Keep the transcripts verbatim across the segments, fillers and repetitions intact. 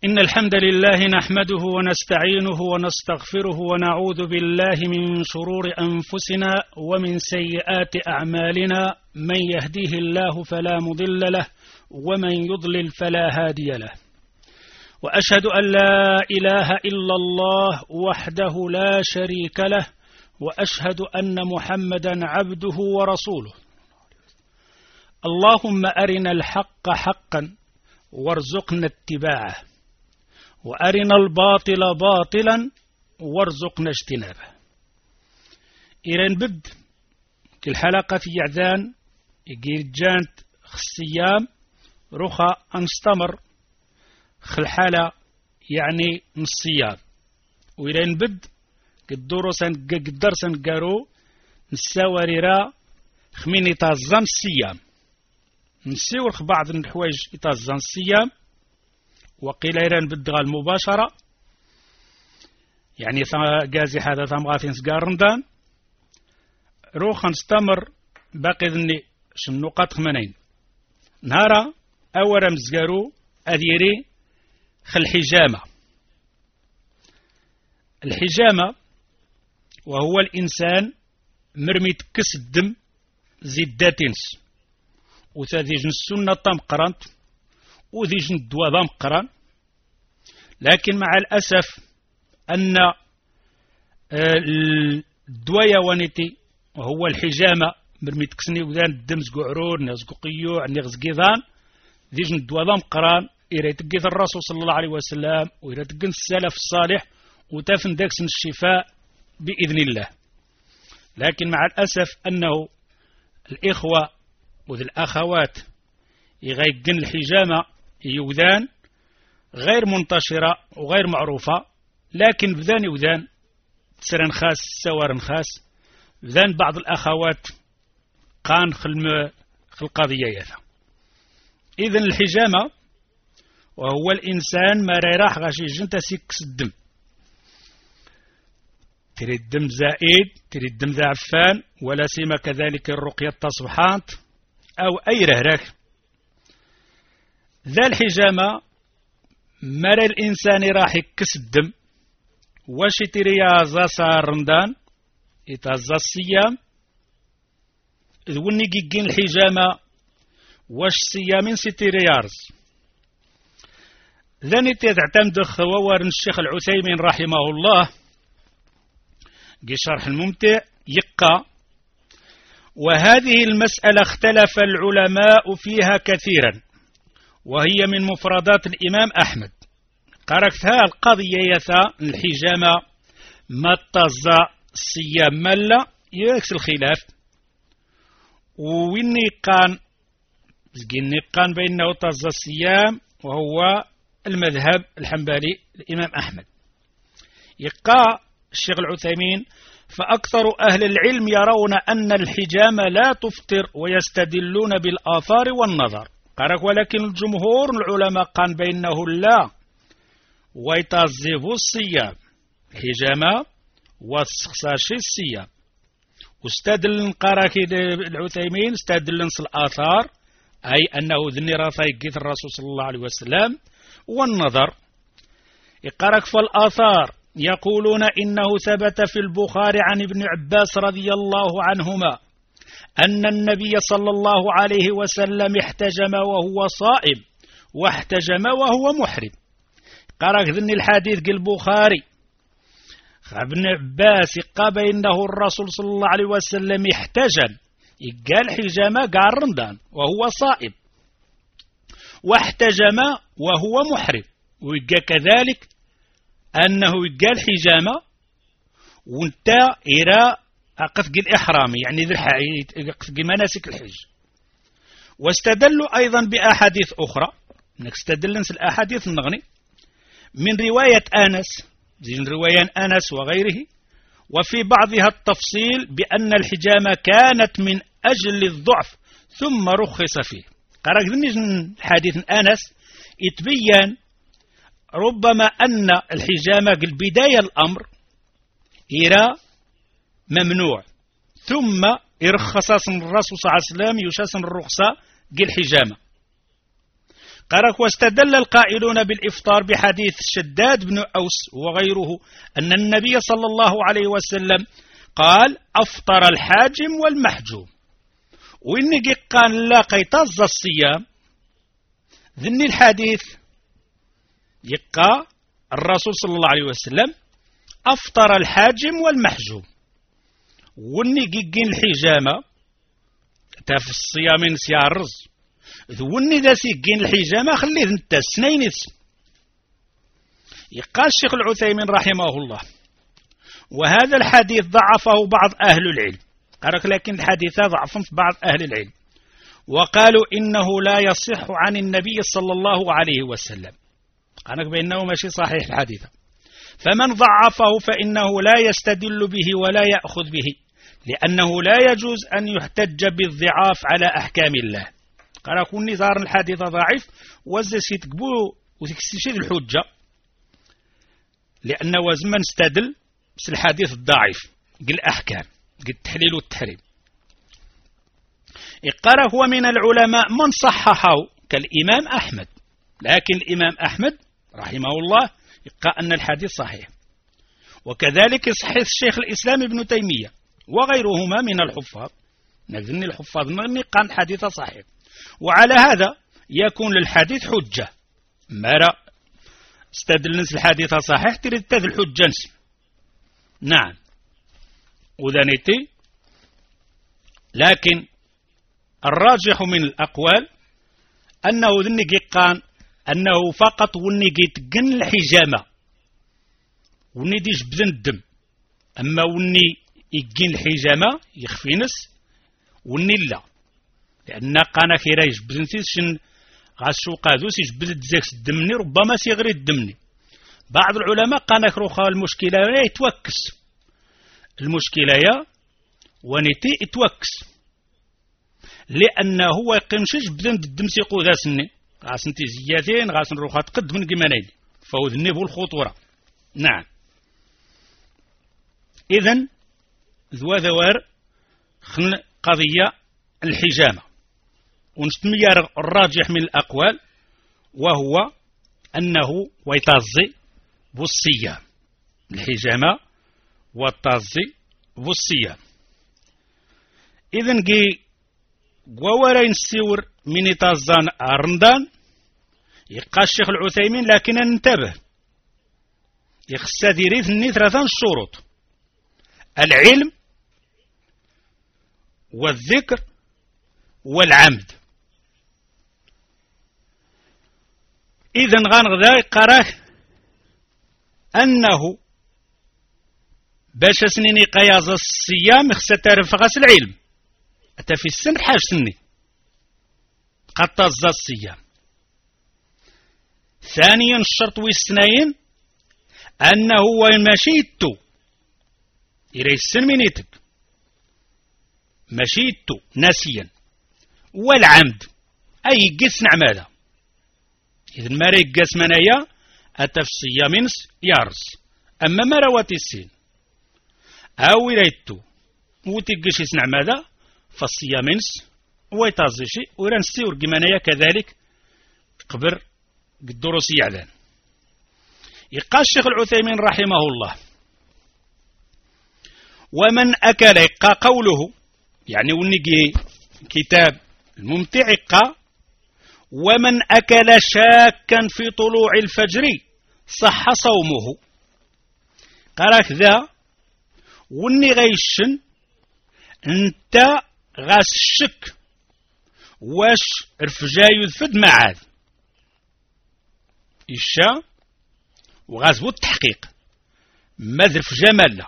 إن الحمد لله نحمده ونستعينه ونستغفره ونعوذ بالله من شرور أنفسنا ومن سيئات أعمالنا. من يهديه الله فلا مضل له ومن يضلل فلا هادي له. وأشهد أن لا إله إلا الله وحده لا شريك له، وأشهد أن محمدا عبده ورسوله. اللهم أرنا الحق حقا وارزقنا اتباعه، وأرنا الباطل باطلا وارزقنا اجتنابه. إيران بد كل حلقة في يعدان يجي جانت خصيام رخا أنستمر خل حالة يعني نصيام، وإيران بد قدرسن قدرسن قارو نساوريرا خمين يتازم الصيام، نسيور بعض الحوايج يتازم الصيام. وقيل إيران بدغا المباشرة يعني قازي هذا ثمغاثين سقار رمضان روخ نستمر باقي ذني شنوقات خمانين نهارا أولا مزقارو أديري خل حجامة. الحجامة وهو الإنسان مرمي تكس الدم زيد داتنس وتذيجن السنة تمقرانت وذيجن الدواء مقران، لكن مع الأسف أن الدوايا وانيتي وهو الحجامة مرمي تكسني وذان الدم زقعرور نزقو قيوع نغز قيضان ذيجن الدواء مقران إيريت قيض الرسول صلى الله عليه وسلم وإيريت قيض السلف الصالح وتفن داكسن الشفاء بإذن الله. لكن مع الأسف أنه الإخوة وذي الأخوات يغيقن الحجامة يوذان غير منتشرة وغير معروفة، لكن بذان يوذان تسرن خاس سوارن خاس بذان بعض الأخوات قان خل القضية يثا. إذن الحجامة وهو الإنسان ما رايح غاشي جنتا سيكس الدم، تريد الدم زائد تريد الدم ذا عفان، ولا سيما كذلك الرقية التصبحات أو أي رهرك. ذا الحجامة مرى الإنسان راح يكس الدم واش تريازا صار رمضان يتازا الصيام ذوني جيجين الحجامة واش صيامين ستريارز. ذاني تعتمد خوار الشيخ العثيمين رحمه الله جي شرح الممتع يقى. وهذه المسألة اختلف العلماء فيها كثيرا، وهي من مفردات الإمام أحمد. قرأتها القضية يثا الحجامة ما تزا الصيام ملا يكس الخلاف، ويني قان زقيني قان بأنه تزا الصيام وهو المذهب الحنبلي الإمام أحمد. يقى الشيخ العثيمين فأكثر أهل العلم يرون أن الحجامة لا تفطر ويستدلون بالآثار والنظر. قالك ولكن الجمهور العلماء قال بينه لا ويتعذب الصيام الحجامة وسخساشي الصيام. واستدل قارك العثيمين استدل الآثار أي أنه ذني رافيقيت الرسول صلى الله عليه وسلم والنظر. يقارك فالآثار يقولون إنه ثبت في البخاري عن ابن عباس رضي الله عنهما أن النبي صلى الله عليه وسلم احتجم وهو صائم واحتجم وهو محرم. قرأ ذني الحديث قال البخاري ابن عباس قال إنه الرسول صلى الله عليه وسلم احتجم قال حجامة قال رمضان وهو صائم واحتجم وهو محرم، ويقى كذلك أنه قال حجامة وانت إلى قفق الإحرام يعني قفق مناسك الحج. واستدلوا أيضا بأحاديث أخرى نستدل الأحاديث النغني من رواية أنس زين رواية أنس وغيره، وفي بعضها التفصيل بأن الحجامة كانت من أجل الضعف ثم رخص فيه. قرأت من حديث أنس يتبين ربما أن الحجامة بداية الأمر إلى ممنوع ثم إرخص الرسول صلى الله عليه وسلم يشاسن الرخصة قل حجامة. قالك واستدل القائلون بالإفطار بحديث شداد بن أوس وغيره أن النبي صلى الله عليه وسلم قال أفطر الحاجم والمحجوم، وإني قال لا قيتاز الصيام ذني الحديث يقى الرسول صلى الله عليه وسلم أفطر الحاجم والمحجوم، وإني قيقين الحجامة تاف الصيام نسيارز ذوني ذا سيقين الحجامة خليه انت سنين اسم. يقال الشيخ العثيمين رحمه الله وهذا الحديث ضعفه بعض أهل العلم، قالك لكن الحديث ضعف في بعض أهل العلم وقالوا إنه لا يصح عن النبي صلى الله عليه وسلم، قالك بأنه ماشي صحيح الحديث، فمن ضعفه فإنه لا يستدل به ولا يأخذ به، لأنه لا يجوز أن يحتج بالضعاف على أحكام الله. قال كوني ظهر الحديث ضعيف وزسي تقبو وتكسيشي الحجة، لأن وزمن استدل بس الحديث الضعيف قل أحكام قل التحليل والتحريم. قال هو من العلماء من صححه كالإمام أحمد، لكن الإمام أحمد رحمه الله قال أن الحديث صحيح، وكذلك صحيح الشيخ الإسلام ابن تيمية وغيرهما من الحفاظ، نظن الحفاظ من قال الحديث صحيح، وعلى هذا يكون للحديث حجة. مرة استدل نس الحديث صحيح تريد تذ الحجة نس. نعم وذنيتي، لكن الراجح من الأقوال أنه ذني قان أنه فقط وني تقن الحجامة وني ديش بذن الدم، أما وني يقين الحجامة يخفي نس وني لا، لأن قانا كيرايش بذنتيش غاسو قادوس يجبد زيكس الدمني ربما سيغري الدمني. بعض العلماء قانا كروخا المشكلة يتوكس، المشكلة يا ونيتي يتوكس، لأنه هو يقيمشش بذن الدم سيقو ذا سني غاسنتي زيادين غاسن روخا تقد من قمانيدي فهو ذني بو الخطورة. نعم إذن ذو ذوار خن قضية الحجامة، ونستمير الراجح من الأقوال وهو أنه ويتازي بالصيام، الحجامة والتازي بالصيام. إذن جي وورين سيور من تازان أرندان يقى الشيخ العثيمين لكن ننتبه يخص ديريث ثلاثة شروط: العلم والذكر والعمد. إذن غنغذا قراه أنه باش سنيني قياز الصيام خصها تعرف غاس العلم، أتا في السن حاج سني قد تزا الصيام. ثانيا الشرط والسنين أنه ماشيتو إلى السن منيتك ماشيتو ناسيا، والعمد أي قس نعمالا، إذن ما ريق قس منايا أتا في الصيام يارس، أما ما رواتي السن أو إليتو وتقش يسنع ماذا فالصيامنس ويتازشي ورنسي ورقمانيا كذلك قبر الدروسي يعلن. يقال الشيخ العثيمين رحمه الله: ومن أكل يقى قوله، يعني ونجي كتاب الممتع يقى: ومن أكل شاكا في طلوع الفجر صح صومه. قال كذا وني غيشن انت غاس الشك واش رفجا يذفد معاد إشا وغاز التحقيق ما رفجا مالا.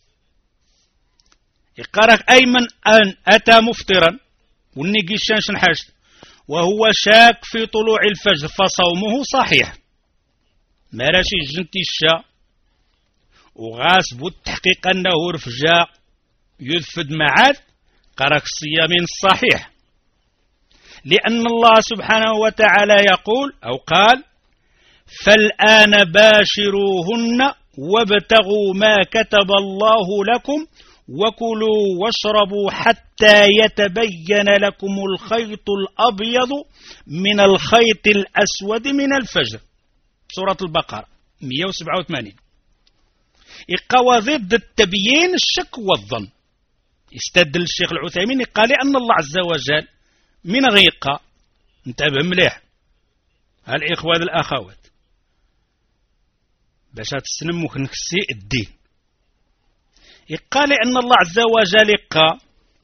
يقارك أي من أن أتى مفطرا وني قيشان شنحاش وهو شاك في طلوع الفجر فصومه صحيح، ما راشي جنتي الشا وغاس التحقيق أنه رفجا يذفد معاد قرك الصيام الصحيح، لأن الله سبحانه وتعالى يقول أو قال: فالآن باشروهن وابتغوا ما كتب الله لكم وكلوا واشربوا حتى يتبين لكم الخيط الأبيض من الخيط الأسود من الفجر. سورة البقرة مئة وسبعة وثمانين. إقوى ضد التبيين الشك والظن. استدل الشيخ العثيمين قال أن الله عز وجل من غيقة. انتبه مليح الإخوة الأخوات باش تسلم وكنكسي الدين. قال أن الله عز وجل قال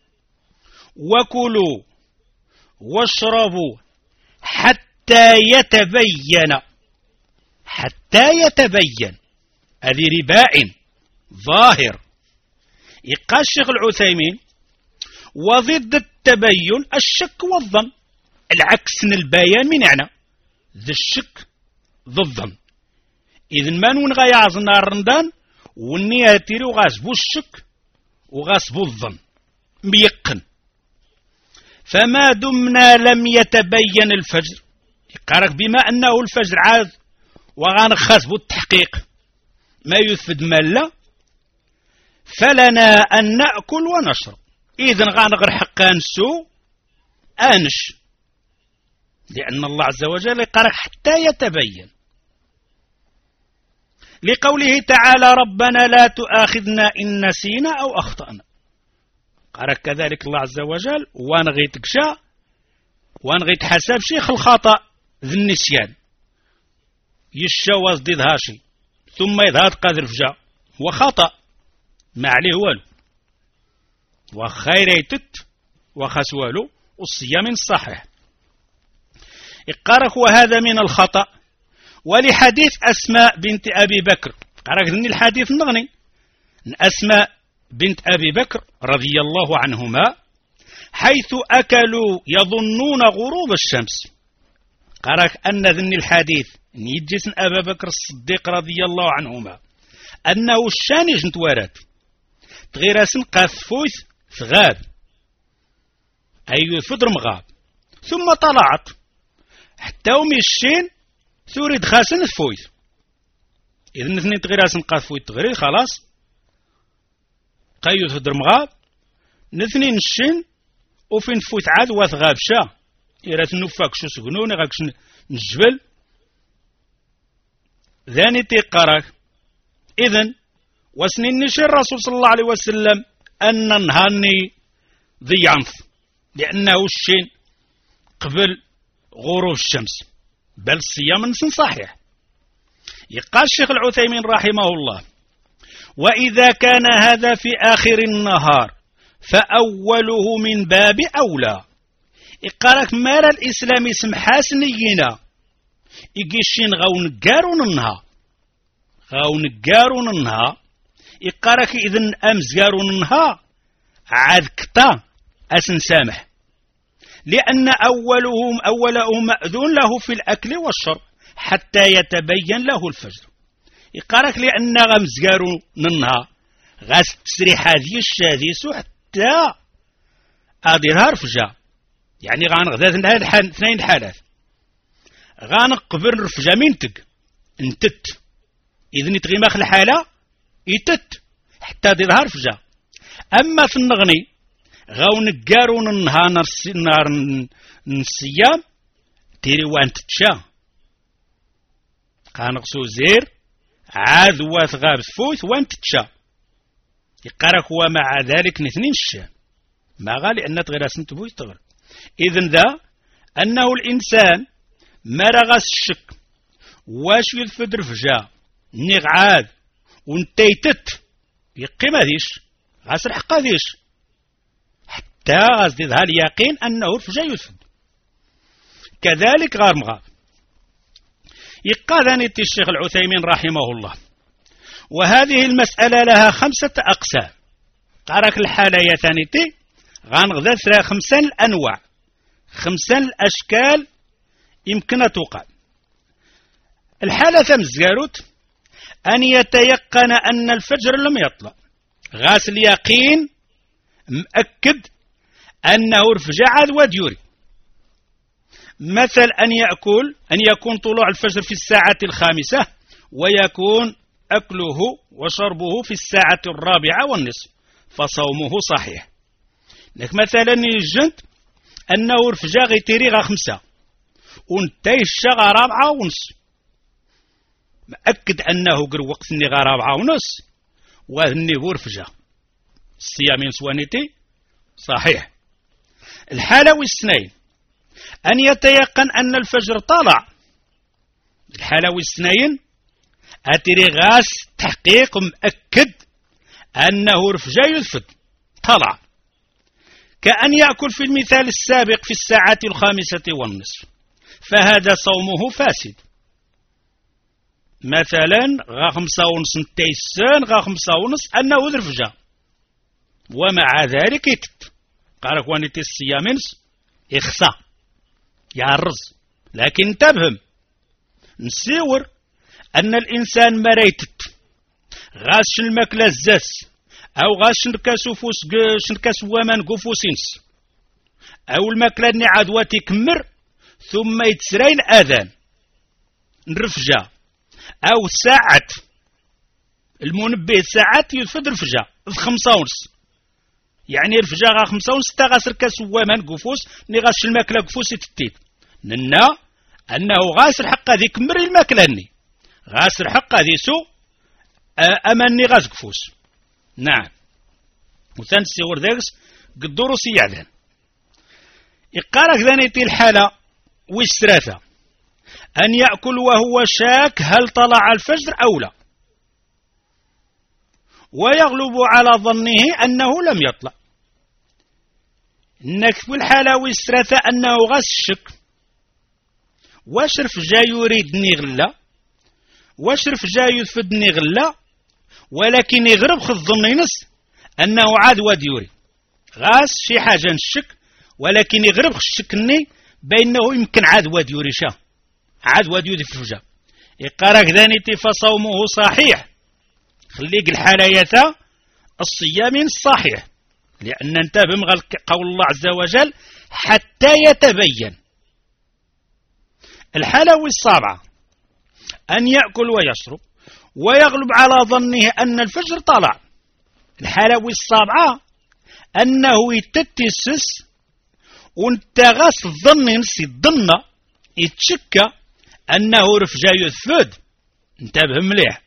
وكلوا واشربوا حتى يتبين، حتى يتبين هذه رباء ظاهر. قال الشيخ العثيمين وضد التبين الشك والظن، العكس من البيان من يعني ذا الشك ذا الظن. إذن ما نون غيعزنا الرندان والنية تيري وغاسبو الشك وغاسبو الظن ميقن. فما دمنا لم يتبين الفجر، يقارك بما أنه الفجر عاد وغانخاسبو التحقيق ما يثبت مالا، فلنا أن نأكل ونشرب. إذن غانغر حقان سو آنش، لأن الله عز وجل يقارك حتى يتبين، لقوله تعالى ربنا لا تؤاخذنا إن نسينا أو أخطأنا. قال كذلك الله عز وجل وان غيت كشا وان غيت حساب شيخ الخطأ ذي النسيان يشاوز ديد هاشي ثم يظهر قادر فجاء وخطأ ما عليه والو وخير يتت وخس والو والصيام الصحيح. إقارك وهذا من الخطأ. ولحديث أسماء بنت أبي بكر، قارك ذني الحديث نغني أسماء بنت أبي بكر رضي الله عنهما حيث أكلوا يظنون غروب الشمس. قارك أن ذني الحديث يجسن أبا بكر الصديق رضي الله عنهما أنه الشاني جنت وارد تغيرسن قاثفوث ثغاب أي فدر مغاب ثم طلعت حتى ومشين ثوري دخاسن ثفوث. إذن اثنين تغيرسن قاثفوث تغري خلاص قيو فدر مغاب نثنين الشين وفين فوث عاد وثغاب شا إيرات نفاك شو سقنوني غاكش نجبل ذاني تيقارك. إذن وسنين نشي الرسول صلى الله عليه وسلم أن نهاني ذي عنف لأنه الشين قبل غروب الشمس بل الصيام نسن صحيح. يقال الشيخ العثيمين رحمه الله وإذا كان هذا في آخر النهار فأوله من باب أولى. إقارك مال الإسلام اسم حاسنينا إيجيشين غاو نقارون النها غاو نقارون النها إقارك إذن أمس قارون النها عاد كتا أسن سامح، لأن أولهم أوله مأذون له في الأكل والشرب حتى يتبين له الفجر. يقارك لأن غمز قارون النها غاس تسريح هذه الشاديس حتى أديرها رفجا، يعني غانغذا اثنين حالات غانقبر رفجا منتق انتت إذن يتغيماخ الحالة يتت حتى ديرها رفجا. أما في النغني غاو نقارون النهار نهار الصيام تيري وان تتشا قانقسو زير عاد واثغاب ثفوث وان تتشا. يقارك هو مع ذلك نثنين الشام ما غالي أن تغير سنتبو يتغر. إذن ذا أنه الإنسان مرغس الشك واش يذفدر فجا نيغ عاد ونتيتت يقيم هذيش غاسر حق هذيش حتى غازدي ذا اليقين أنه الفجا يذفد. كذلك غار مغاب. يقال نتي الشيخ العثيمين رحمه الله وهذه المسألة لها خمسة أقسام. قارك الحالة يثانيتي غانغذا ثرى خمسان الأنواع خمسان الأشكال يمكن توقع. الحالة ثمزقاروت أن يتيقن أن الفجر لم يطلع غاس اليقين مأكد أنه رفجع عاد وديوري. مثل أن يأكل أن يكون طلوع الفجر في الساعة الخامسة ويكون أكله وشربه في الساعة الرابعة والنصف فصومه صحيح. لك مثلا يجند أنه رفجا غيتيري غا خمسة ونتاي الشغا رابعة ونص، مأكد أنه قر وقتني غا رابعة ونص وهني هو رفجا، الصيام سوانيتي صحيح. الحالة والسنين أن يتيقن أن الفجر طلع، الحالة والسنين أتري غاس تحقيق مأكد أنه رفجا يثبت طلع، كأن يأكل في المثال السابق في الساعة الخامسة والنصف، فهذا صومه فاسد. مثلا غا خمسة ونص نتيسان غا خمسة ونص أنه رفجا، ومع ذلك يكت قال كوانيتي الصيامنس يخصى يعرز. لكن انتبهم نسيور أن الإنسان مريتت غاش الماكلة الزاس أو غاش نركاسو فوس شنركاسو ومان قفوسينس أو الماكلة ني عدوة تكمر ثم يتسرين آذان نرفجا أو ساعة المنبه ساعة يفد رفجا خمسة ونص، يعني رفجا غا خمسة ونص تا غاس ركاسو ومان قفوس ني غاش الماكلة قفوس يتتيت ننا أنه غاس الحق هذي كمر الماكلة ني غاس الحق هذي سو أماني غاس قفوس. نعم وثان سيور ذاكس قدورو سيعدان إقارك ذانيتي الحالة والثلاثة أن يأكل وهو شاك هل طلع الفجر أو لا، ويغلب على ظنه أنه لم يطلع. إنك في الحالة والثلاثة أنه غاس الشك، واشرف جا يريدني غلا واشرف جا يفدني غلا، ولكن يغرب خذ ظنينس أنه عاد واد يوري غاس شي حاجة نشك، ولكن يغرب خشكني بأنه يمكن عاد واد يوري شا عاد واد يوري في الفجا. يقارك ذانيتي فصومه صحيح، خليك الحالية الصيام الصحيح، لأن انتبه قول الله عز وجل حتى يتبين. الحالة السابعة أن يأكل ويشرب ويغلب على ظنه أن الفجر طلع. الحالة السابعة أنه يتتسس وانت غاس الظن ينسي الظن يتشكى أنه رفجا يثفد، انتبه مليح.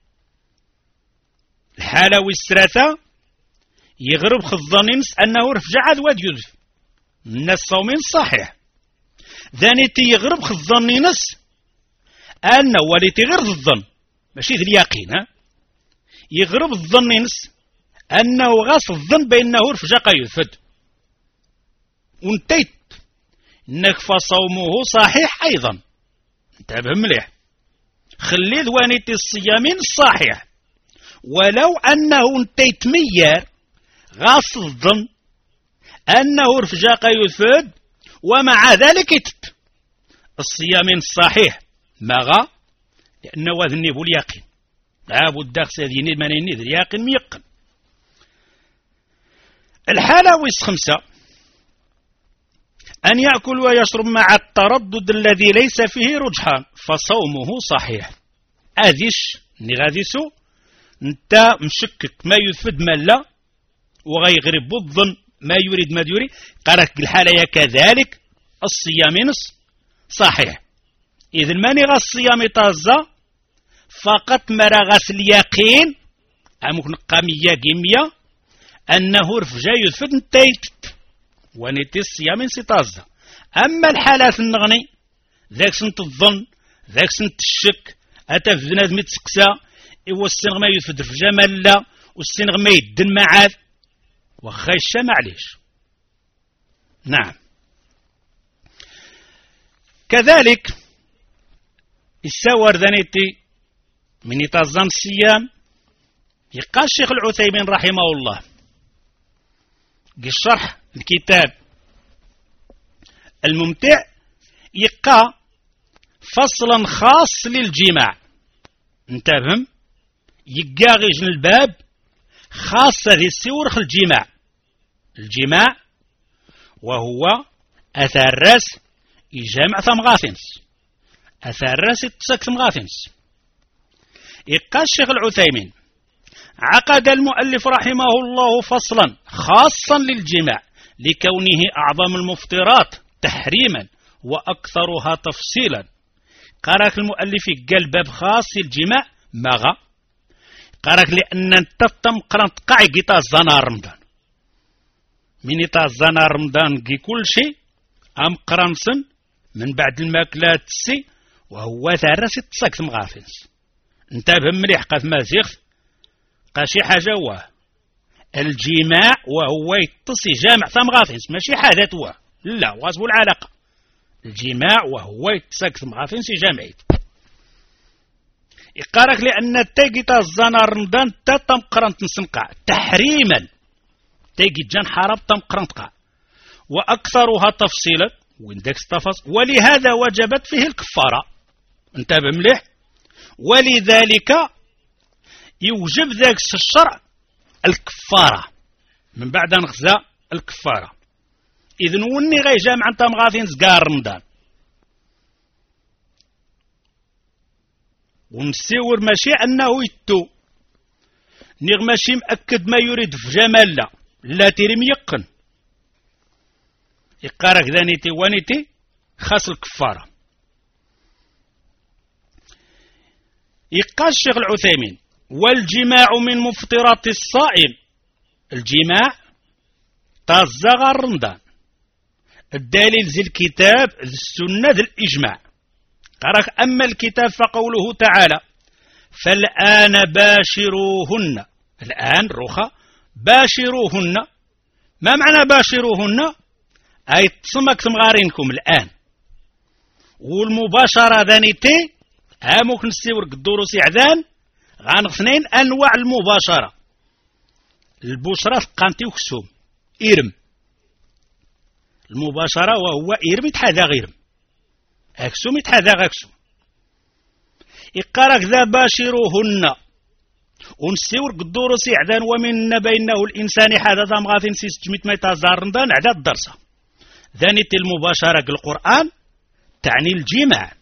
الحالة والثلاثة يغرب خظن ينس أنه رفجا عاد واد يذف من الصومين صحيح. ذانيتي يغرب خظن ينس أنه وليتي غير الظن ماشي ذي اليقين، ها يغرب الظن ينس أنه غاس الظن بأنه رفجا قيثفد وانتيت إنك فصومه صحيح أيضا، انتبه مليح. خلي ذوانيتي الصيامين الصحيح ولو أنه انتيت ميار غاس الظن أنه رفجا قيثفد، ومع ذلك يتت الصيامين الصحيح مغا، لأنه وذني بو اليقين لابد داخس هذين المنيني ذي اليقين ميقن. الحالة والخمسة أن يأكل ويشرب مع التردد الذي ليس فيه رجحان، فصومه صحيح. أذيش نغاديسو انت مشكك ما يفد ما لا وغيغرب الظن ما يريد ما يريد، قالك الحالة كذلك الصيام صحيح. إذن ماني غا الصيام طازة فقط مرا غاس اليقين أمكن قامية قيمية أنه رفجا يثفد نتيت ونتي الصيام طازة. أما الحالات النغني ذاك سنت الظن ذاك سنت الشك أتا في بنادم يتسقسى إوا السنغ ما يثفد رفجا مالا والسنغ ما يدن معاد وخا الشا معليش. نعم كذلك السوار ذانيتي من يتظن الصيام يقال الشيخ العثيمين رحمه الله الشرح الكتاب الممتع يقى فصلا خاص للجماع، انتبهم يقى غيجن الباب خاصة ذي السور خل الجماع الجماع وهو أثار راس يجمع ثمغاثنس أثار راس يتسك ثمغاثنس. يقى الشيخ العثيمين عقد المؤلف رحمه الله فصلا خاصا للجماع لكونه أعظم المفطرات تحريما وأكثرها تفصيلا. قالك المؤلف قال باب خاص للجماع ماغا قالك لأن انت تمقرن تقع قطع الزنا رمضان من يطا الزنا رمضان كي كل شيء أم قرنسن من بعد الماكلات السي وهو ثارس تصاك مغافنس انتبه مليح قاف ما زيغ قاشي حاجة واه الجماع وهو يتصي جامع ثمغافنس ماشي حاجة واه لا واجب العلاقة الجماع وهو يتصاك ثمغافنس جامعيت يقارك لأن تاقيت الزنا رمضان تتم قرنت نسنقع تحريما تاقيت جان حرام تم قرنتقع وأكثرها تفصيلا وندك استفص ولهذا وجبت فيه الكفارة انتبه مليح ولذلك يوجب ذاك الشرع الكفارة من بعد نخزى الكفارة إذن وني غي جامع انت مغاثين زقار رمضان ونسيور ماشي أنه يتو نيغ ماشي مأكد ما يريد في جمال لا لا تيرم يقن يقارك ذانيتي وانيتي خاص الكفارة. يقال الشيخ العثيمين والجماع من مفطرات الصائم الجماع تازغ رمضان الدليل زي الكتاب زي السنة زي الإجماع قرأك أما الكتاب فقوله تعالى فالآن باشروهن الآن رخى باشروهن ما معنى باشروهن أي تصمك تمغارينكم الآن والمباشرة ذانيتي هاموك نسيور قدوروسي عذان غانغثنين أنواع المباشرة البشرة قانتي وكسوم إرم المباشرة وهو إرم يتحاذى غيرم أكسوم يتحاذى غاكسوم إقارك ذا باشروهن ونسيور قدوروسي عذان ومن بينه الإنسان حدث مغاثين سيس جميت ما يتزارن دان عداد الدرسة ذانيت المباشرة القرآن تعني الجماع.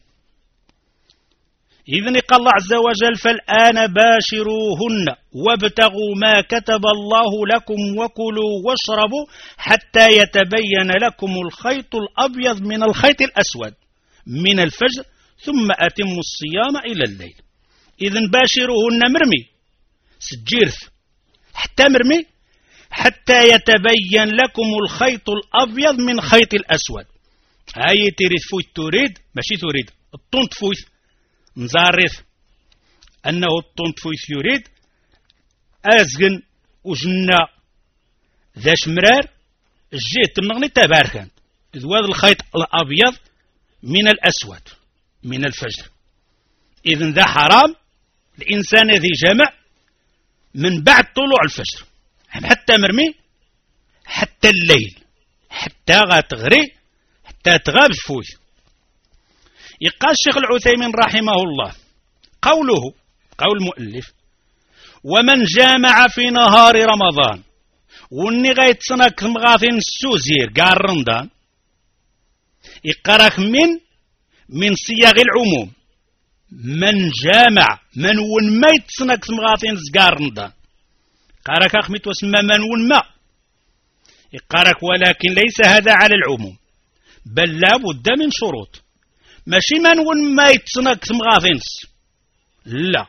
إذن قال الله عز وجل فالآن باشروهن وابتغوا ما كتب الله لكم وكلوا واشربوا حتى يتبين لكم الخيط الأبيض من الخيط الأسود من الفجر ثم أتموا الصيام إلى الليل. إذن باشروهن مرمي سجيرث حتى مرمي حتى يتبين لكم الخيط الأبيض من خيط الأسود. هاي تريد فويت تريد ماشي تريد الطنط فويت نزارث أنه الطنط فويت يريد أزغن وجنا ذا شمرار الجيت تمنغني تباركان ذواد الخيط الأبيض من الأسود من الفجر. إذن ذا حرام الإنسان ذي جمع من بعد طلوع الفجر حتى مرمي حتى الليل حتى غاتغري حتى تغاب فوي. يقال الشيخ العثيمين رحمه الله قوله قول المؤلف ومن جامع في نهار رمضان وني غيتصنك مغاثين السوزير قال رمضان يقرأك من من صياغ العموم من جامع من ون ما يتصنك مغاثين زقار رمضان قارك أخمت واسمى من ونما يقارك ولكن ليس هذا على العموم بل لا بد من شروط ماشي من ونما يتصنك مغافنس لا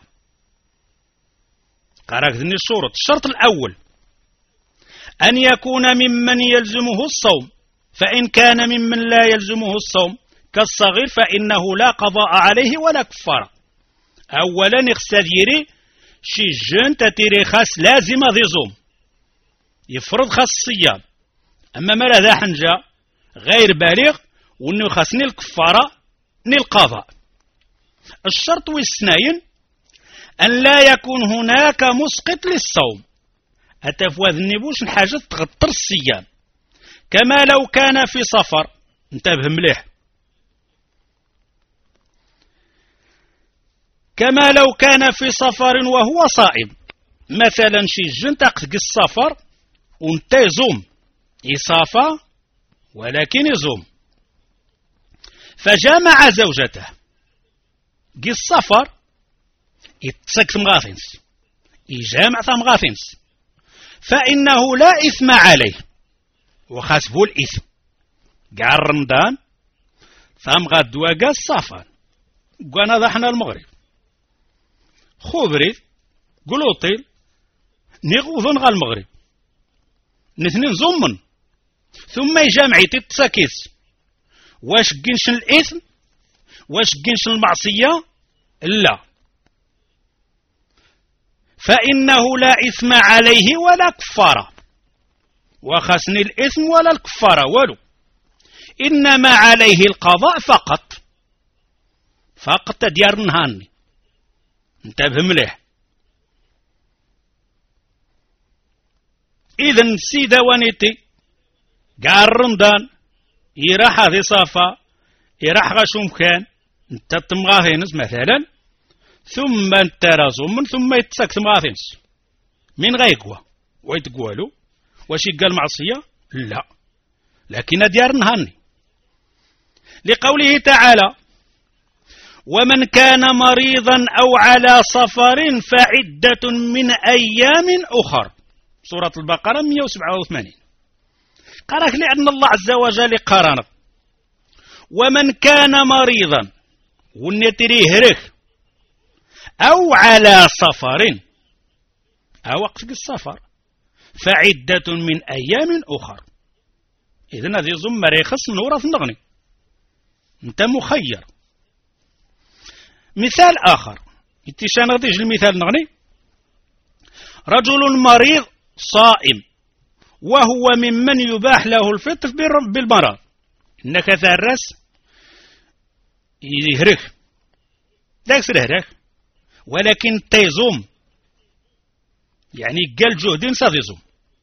قارك ذني الشروط. الشرط الأول أن يكون ممن يلزمه الصوم فإن كان ممن لا يلزمه الصوم كالصغير فإنه لا قضاء عليه ولا كفارة. أولا يخسر يري شي جن تتيري خاص لازم ذي زوم يفرض خاص الصيام أما ما ذا حنجة غير بالغ وأنه خاصني الكفارة ني القضاء. الشرط والسنين أن لا يكون هناك مسقط للصوم أتفوذ النبوش حاجة تغطر الصيام كما لو كان في سفر انتبه مليح كما لو كان في سفر وهو صائم مثلا شي جن تقتق السفر وانت يزوم يصافى ولكن يزوم فجامع زوجته قي السفر يتسكت مغافنس يجامع ثمغاثنس فإنه لا إثم عليه وخاسبه الإثم قال رمضان ثمغاد دواقا الصافان قانا ضحنا المغرب خبري قلوطيل نغوثن غا المغرب نثنين زمن ثم يجامعي تتساكيس واش قنشن الإثم واش قنشن المعصية لا فإنه لا إثم عليه ولا كفارة وخسني الإثم ولا الكفارة ولو إنما عليه القضاء فقط فقط ديار نهاني انتبه مليح إذن سيدة ونيتي قال رمضان يراح هذه صافا يراح غشوم كان انت تمغاثينس مثلا ثم انت رازومن ثم يتسك تمغاثينس من غيقوى ويتقوالو واش قال معصية لا لكن ديار نهاني لقوله تعالى ومن كان مريضا أو على سفر فعدة من أيام أخر سورة البقرة مئة وسبعة وثمانين قالك لأن الله عز وجل قرن ومن كان مريضا ونتريه رك أو على سفر أو وقت السفر فعدة من أيام أخر إذن هذه زم مريخص نورة نغني أنت مخير مثال آخر اتشان غديش المثال نغني رجل مريض صائم وهو ممن يباح له الفطر بالمرض إنك ثارس يهرك لا يكسر هرك ولكن تيزوم يعني قال جهدين صاديزوم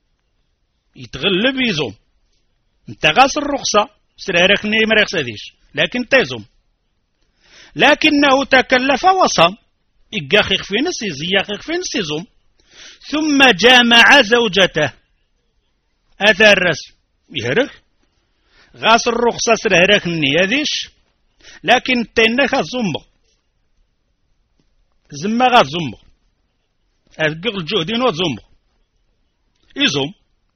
يتغلب يزوم انت غاس الرخصة سرهرك نيمر يخسديش لكن تيزوم لكنه تكلف وصام إقاخيخ في نس يزياخيخ في نس يزوم ثم جامع زوجته أثرس يهرك غاس الرخصة سرهرك نياديش لكن تينك الزمب زما غاز زمب أذكر الجهدين وزمب يزوم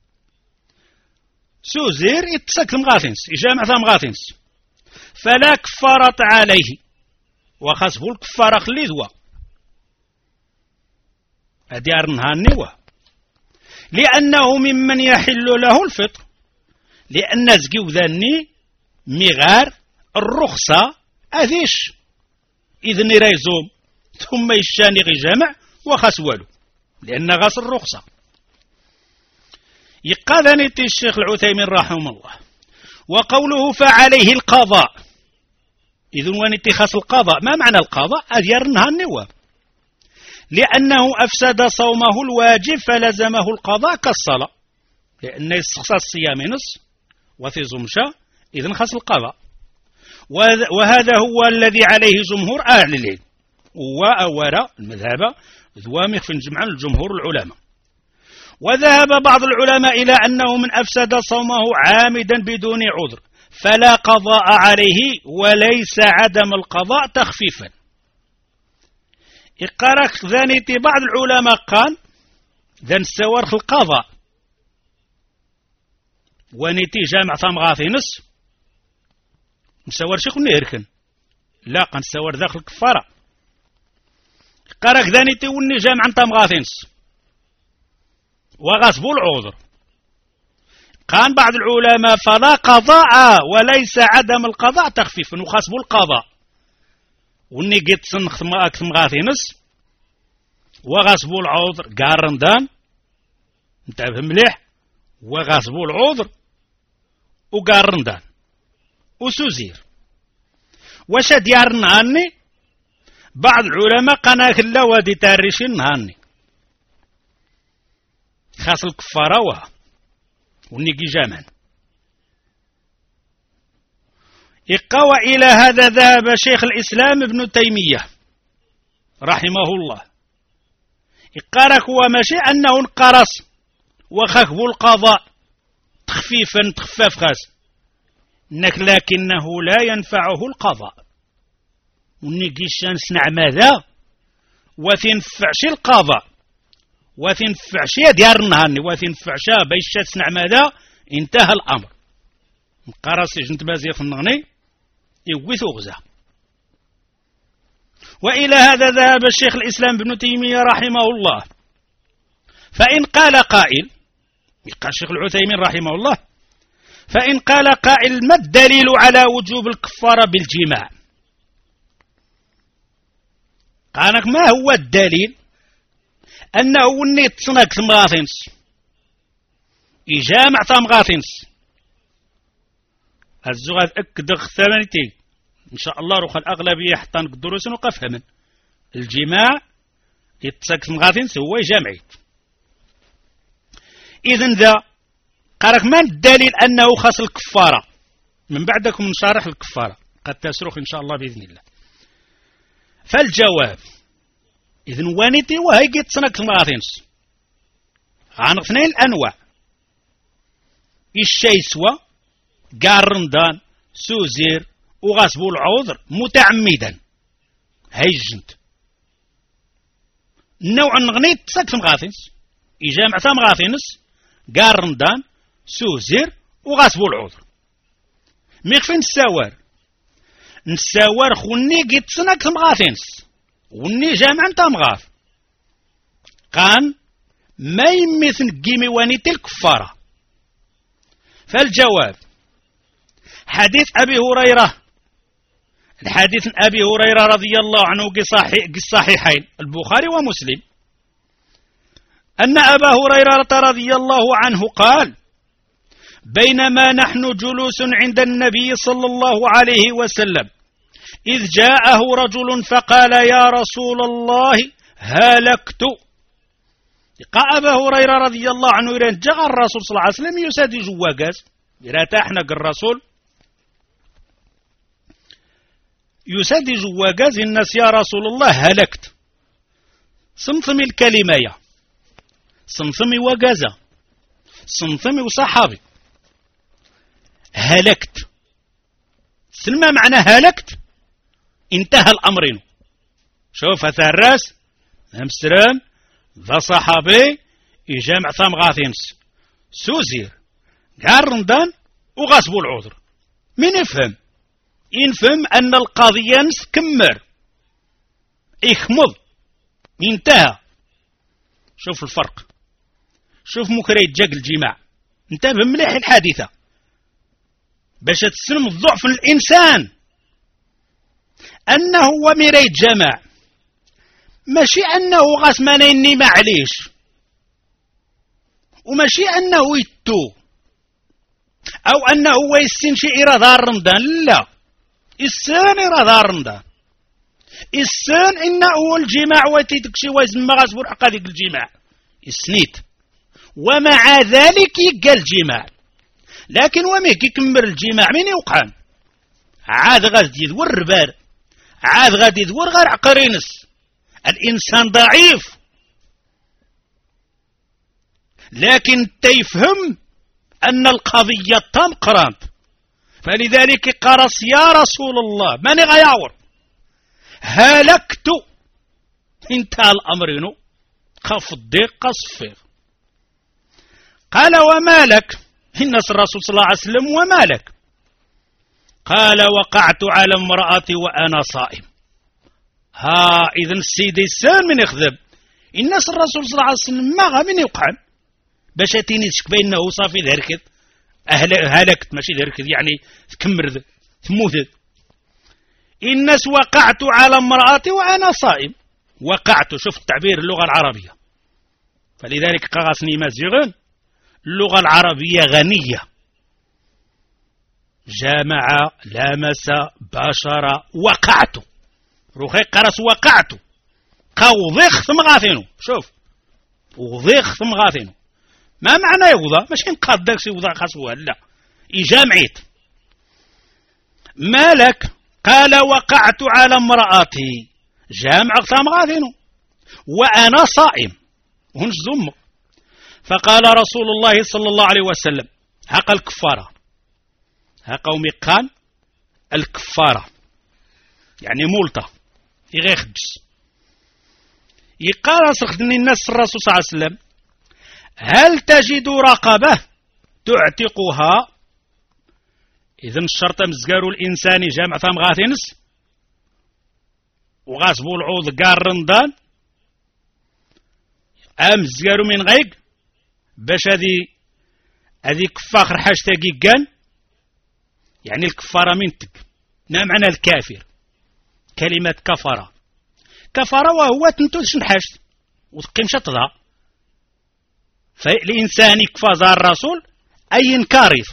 سوزير يتسك مغاثنس يجامع ثمغاثنس فلا كفارة عليه وخسبه الكفارة خلي ذوا أديار نهانيوا لأنه ممن يحل له الفطر لأن زقيو ذاني مغار الرخصة أذيش إذن يزوم ثم يشاني جامع وخس والو لأن غاس الرخصة يقاذني الشيخ العثيمين رحمه الله وقوله فعليه القضاء إذن ونتي خاص القضاء ما معنى القضاء أذير نهانيوا لأنه أفسد صومه الواجب فلزمه القضاء كالصلاة لأن يستخصص الصيام نص وفي زمشة إذن خاص القضاء وهذا هو الذي عليه جمهور أهل العلم وأورى المذهب ذوامخ في جمع الجمهور العلماء وذهب بعض العلماء إلى أنه من أفسد صومه عامدا بدون عذر فلا قضاء عليه وليس عدم القضاء تخفيفا إقارك ذانيتي بعض العلماء قال ذن سور في القضاء ونتي جامع ثمغاثي نص نسور شيخ نيركن لا قنسور داخل الكفارة قارك ذانيتي وني جامع ثمغاثي نص وغصبوا العذر قال بعض العلماء فلا قضاء وليس عدم القضاء تخفيف وخصبوا القضاء وني قد سنخ ثمغاثي نص وغصبوا العذر قارن دان انتبه مليح وغصبوا العذر وقارن دان وسوزير واش ديار نهاني بعض العلماء قناك لا ودي تاريشين نهاني خاص الكفارة وها ونيجي جامان إقوى إلى هذا ذهب شيخ الإسلام ابن تيمية رحمه الله إقارك هو ماشي أنه انقرص وخكب القضاء تخفيفا تخفاف خاص لكنه لا ينفعه القضاء ونيجي الشمس نعم ماذا وتنفعش القضاء وتنفع شي ديال النهار وتنفع شا باش تصنع ماذا انتهى الامر قراسي جنت بازي خنغني يويث غزا. والى هذا ذهب الشيخ الاسلام ابن تيميه رحمه الله. فان قال قائل يقال الشيخ العثيمين رحمه الله فان قال قائل ما الدليل على وجوب الكفاره بالجماع؟ قالك ما هو الدليل أنه وني تصنق ثمغاثنس إجامع ثمغاثنس الزغاث أكدغ ثمانيتي إن شاء الله روح الأغلبية حتى نقدروا سنوقف من الجماع يتصنق ثمغاثنس هو جامعي. إذن ذا قالك ما الدليل أنه خاص الكفارة؟ من بعدكم نشارح الكفارة قد تسرخ إن شاء الله بإذن الله. فالجواب إذن وانيتي وهي قد تصنق ثمغاثنس عن اثنين الأنواع الشيسوة قارندان سوزير وغاسبو العذر متعمدا هاي الجنت النوع النغنيت تصنق ثمغاثنس إجامع ثمغاثنس قارندان سوزير وغاسبو العذر ميخفين السوار نساور خوني قد تصنق ثمغاثنس وني جامع انت مغاث قان ما يمثل قيمي وانيتي الكفارة. فالجواب حديث أبي هريرة الحديث أبي هريرة رضي الله عنه الصحيحين البخاري ومسلم أن أبا هريرة رضي الله عنه قال بينما نحن جلوس عند النبي صلى الله عليه وسلم إذ جاءه رجل فقال يا رسول الله هلكت. قال أبا هريرة رضي الله عنه إذن جاء الرسول صلى الله عليه وسلم يسادي جواقاز يراتاحنا الرسول يسادي جواقاز الناس يا رسول الله هلكت صنفمي الكلمة يا صنفمي وقازة صنفمي وصحابي هلكت سلمى معنى هلكت انتهى الأمرين. شوف هذا الراس همسران ذا صحابي يجمع ثمغاثنس سوزير قارندان وغاسبو العذر من يفهم ينفهم أن القضية نسكمر إخمض انتهى. شوف الفرق شوف مكريت جاق الجماع انتبه مليح الحادثة باش تسلم الضعف الإنسان أنه ومريت جماع ماشي أنه غاسمانيني معليش وماشي أنه يتو أو أنه ويسين شي إرادة رمضان لا السان إرادة رمضان السان إنه الجماع وتيدكشي ويزمى غاسبور حقا ديك الجماع السنيت ومع ذلك يقال الجماع لكن وميه كيكمل الجماع من يوقعن عاد غادي يدور الربار عاد غادي يدور غير عقرينس الإنسان ضعيف لكن تيفهم أن القضية تام قرانت. فلذلك قرص يا رسول الله ماني غيعور هلكت انتهى الأمر خف الضيق الصفير. قال وما لك الناس الرسول صلى الله عليه وسلم وما لك؟ قال وقعت على امرأتي وأنا صائم. ها إذن السيدي السان من يخذب الناس الرسول صلى الله عليه وسلم ما غا من يوقعن باش تيني تشك بينه صافي ذركت هلكت ماشي ذركت يعني تكمر تموت. الناس وقعت على امرأتي وأنا صائم وقعت شوف التعبير اللغة العربية فلذلك قاغسني مازيغن اللغة العربية غنية جامع لامس بشر وقعت روخي قرس وقعت قوضيخ ثم غاثينو شوف وضيخ ثم غاثينو ما معنى يوضا ماشي نقاد داكشي يوضا خاصوها لا إجامعيت. مالك؟ قال وقعت على امرأتي جامع ثم غاثينو وأنا صائم هنش زم. فقال رسول الله صلى الله عليه وسلم هاق الكفارة ها قومي قان الكفارة يعني مولطة يغيخدس يقال سخدني الناس الرسول صلى الله عليه وسلم هل تجد رقبة تعتقها؟ إذن الشرط مزقارو الإنساني جامع ثام غاثنس وغاسبو العوض قار رمضان أم زقارو من غيق باش هذه هذه كفاخر حاجة كيكان يعني الكفارة منتك ما معنى الكافر كلمة كفرة كفرة وهو تنتوش نحاش وتقيم شطها فالإنسان يكفى زار الرسول أي انكارث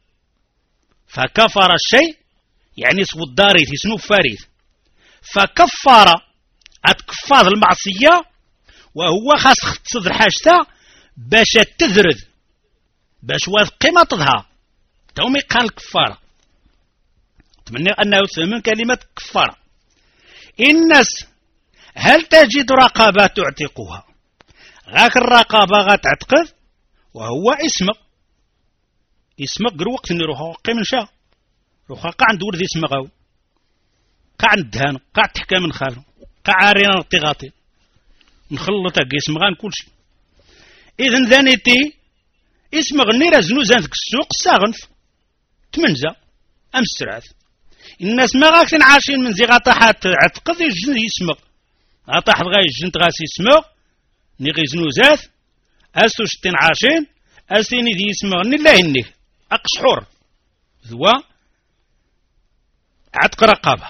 فكفر الشيء يعني سو الدارث يسنو فارث فكفر أتكفاض المعصية وهو خاص تصدر حاجته باش تذرد باش واث قيمة تظهر تومي قال الكفارة أتمنى أنه تفهم كلمة كفارة. الناس هل تجد رقابة تعتقها؟ غاك الرقابة غتعتقد وهو اسمك اسمك قر وقت نروح قيم نشا روح قاع عند ولد اسمك غاو قاع ندهان قاع تحكى من خالو قاع عارينا نطيغاطي نخلطك اسم غان كل شيء. إذن ذانيتي اسم غني رازنو زان ذك السوق ساغنف تمنزا أم السرعث الناس ما غاك عاشين من زي غطاحات عتقض يجن يسمق غطاحت غاي جنت غاس يسمق ني غيزنو زات أسو شتين عاشين أسيني ذي يسمغني الله إني أقشحور ذوا عتق رقابة.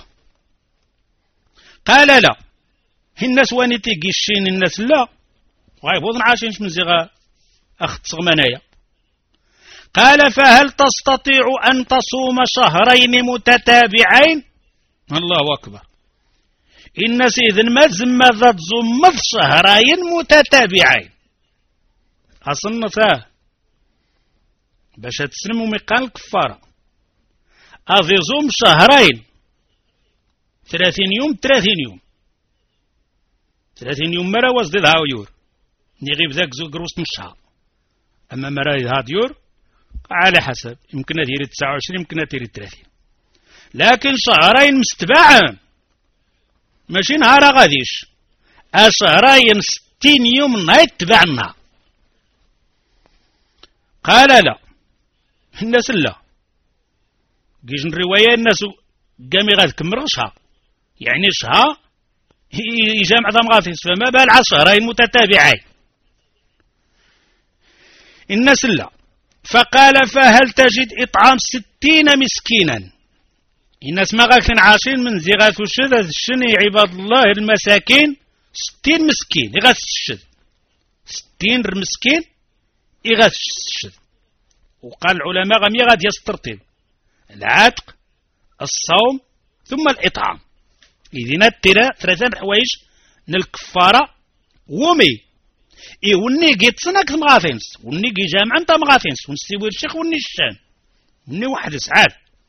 قال لا الناس وانيتي قشين الناس لا غايبوضن عاشينش من زيغا أخت صغمانايا. قال فهل تستطيع أن تصوم شهرين متتابعين؟ الله أكبر الناس إذن ما زم ذات زمض شهرين متتابعين أصلنا ثاه باش تسلموا مقال الكفارة أذي زوم شهرين ثلاثين يوم ثلاثين يوم ثلاثين يوم مرة وزد ها يور نغيب ذاك زو قروس من الشهر أما مرة هاد يور على حسب يمكن أدير تسعة وعشرين يمكن أدير ثلاثين لكن شهرين مستبعا ماشي نهار غاديش أشهرين ستين يوم نايتبعنا. قال لا الناس لا جيش الرواية الناس قامي غاد كمر شهر يعني شهر يجمع ضم غافيس فما بال عشرين متتابعين الناس لا. فقال فهل تجد إطعام ستين مسكينا الناس ما غاكن عاشين من زغاث الشد الشني عباد الله المساكين ستين مسكين يغاث الشد ستين مسكين يغاث الشد. وقال العلماء غم يغاد يسترطب العتق الصوم ثم الإطعام إذن الترى ثلاثة حوايج نالكفارة ومي إيه وني قيت سنك مغاثينس وني قي جامع انت مغاثينس ونستيبو الشيخ وني الشام وني واحد سعاد.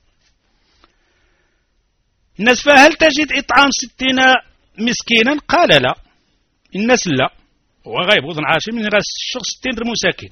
الناس فهل تجد إطعام ستين مسكينا؟ قال لا الناس لا وغايب غضن عاشر من راس الشخص ستين مساكين.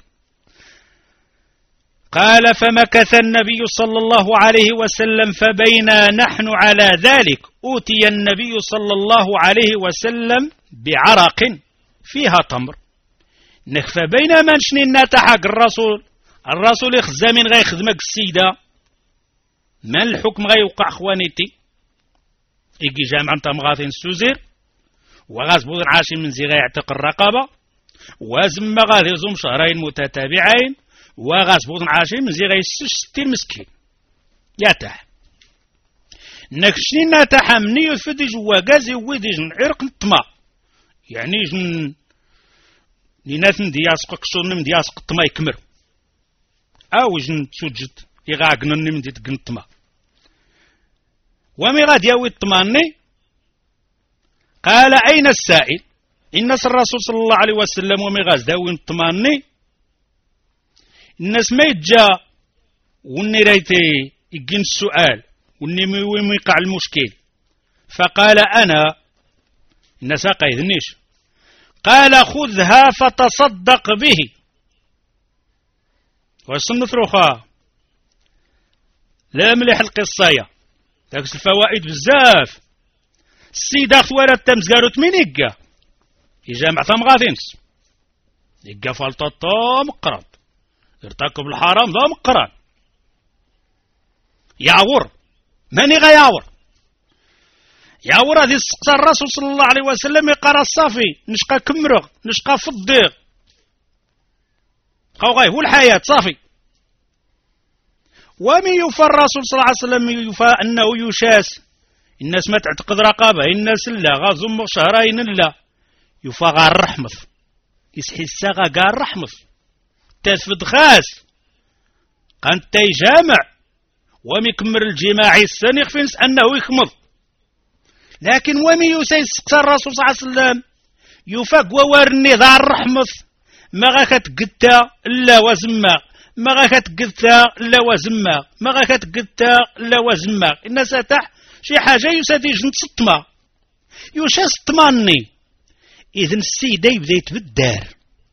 قال فمكث النبي صلى الله عليه وسلم فبينا نحن على ذلك أوتي النبي صلى الله عليه وسلم بعرق فيها تمر نخفى بين من شنين نتحق الرسول الرسول يخزى من غير خدمك السيدة من الحكم غير يوقع خوانيتي يجي جامع انت مغاثين السوزير وغاز بوضن عاشي من زي يعتق الرقبة وازم غاثي زوم شهرين متتابعين وغاز بوضن عاشي من زي ستين مسكين ياتح نكشنين نتاح مني يفدي جوا غازي ويدي جن عرق الطما يعني جن لناس ندياسق قشون ندياسق الطما يكمر او جن تسجد يغاقنا نمدي تقن الطما ومي غاد ياوي الطماني. قال أين السائل الناس الرسول صلى الله عليه وسلم ومي غاز داوي الطماني الناس ما يتجا وني رايتي يقين السؤال وني ويقع المشكل فقال أنا الناس قايدنيش قال خذها فتصدق به وصنف رخا لا مليح القصاية داكس الفوائد بزاف السيدة خوالة التمز قالوا تمينيكا يجامع ثم غادينس يقى فالطاطا مقران يرتكب الحرام ذا مقران يعور ماني غيعور يعور هذه السقطة الرسول صلى الله عليه وسلم يقرا الصافي نشقى كمرغ نشقى فضيغ قاو غايب والحياة صافي ومن يوفى الرسول صلى الله عليه وسلم يوفى أنه يشاس الناس ما تعتقد رقابة الناس لا غازم شهرين لا يوفى غار رحمث يسحي الساغا غار رحمث تثبت غاز قانت يجامع ومكمر الجماعي السنيق فينس أنه يكمض لكن ومن يسيس الرسول صلى الله عليه وسلم يفاق ووارني ذا الرحمث ما غاكت قتا إلا وزما ما غاكت قتا إلا وزما ما غاكت قتا إلا وزما الناس تح شي حاجة يسادي جنت سطما يوشا سطماني إذن السيدة يبدا يتبدار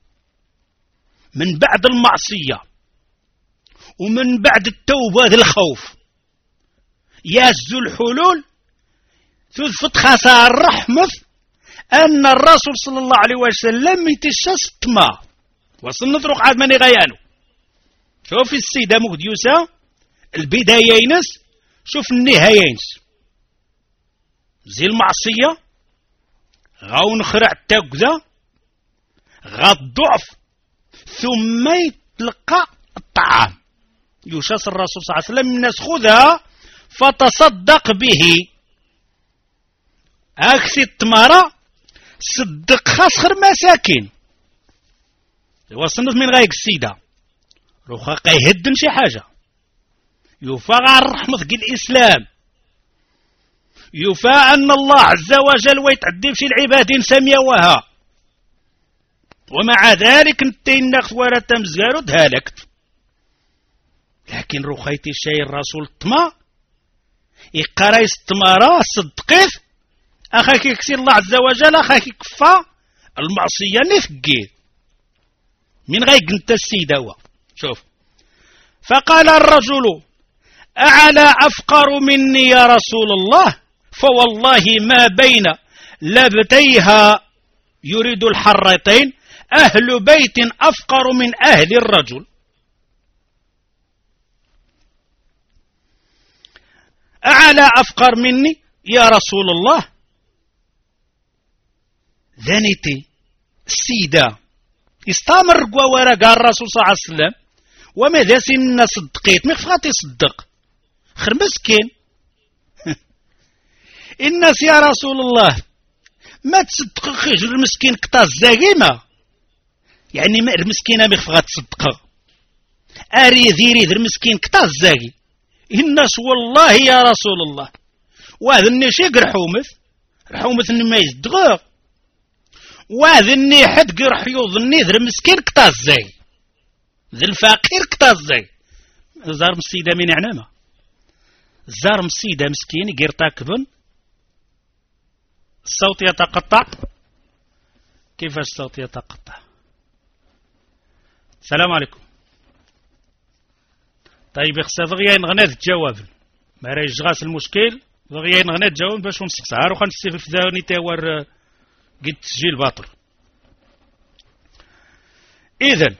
من بعد المعصية ومن بعد التوبة ذي الخوف يازو الحلول تثبت خسار الرحمث أن الرسول صلى الله عليه وسلم يتشست ما وصل نطرق عاد ماني غيانو شوف السيدة مقديوسة البدايينس شوف النهايينس زي المعصية غاو نخرع التاقذة غا الضعف ثم يتلقى الطعام يشاس الرسول صلى الله عليه وسلم الناس خذها فتصدق به أكسي التمارة صدق خسخر مساكين وصلت من غايق السيدة روخا قيهدن شي حاجة يوفى غار رحمة الإسلام يوفى أن الله عز وجل ويتعدي بشي العبادين سميوها ومع ذلك انت إنك ولا تمزغارو دهالكت لكن روخيتي الشيء الرسول الطما يقرايس التمارة صدقيت أخاك يكسي الله عز وجل أخاك يكفى المعصية نفقيه من غيق انت السيدة هو شوف فقال الرجل أعلى أفقر مني يا رسول الله فوالله ما بين لبتيها يريد الحرتين أهل بيت أفقر من أهل الرجل أعلى أفقر مني يا رسول الله ذانيتي السيدة استمر قوارا قال الرسول صلى الله عليه وسلم وماذا سن صدقيت مخفات يصدق خير مسكين الناس يا رسول الله ما تصدق خير المسكين كتا الزاقيمة يعني ما المسكينة مخفات تصدق أري ذيري ذر مسكين كتا الزاقي الناس والله يا رسول الله وهذا النشيق رحومث رحومث ما يصدق وهذا الني حد قرح يوظني ذر مسكين كتا الزاقي ذي الفقير كتا الزاقي زار مسيدة من عنامة زار مسيدة مسكين يقير تاكبن الصوت يتقطع كيف الصوت يتقطع السلام عليكم طيب اخسى ضغيا نغنى تجاوب ما رايش غاس المشكل ضغيا نغنى تجاوب باش نسقسها عارو خنسي في ذاوني تاور قد تسجيل باطل اذن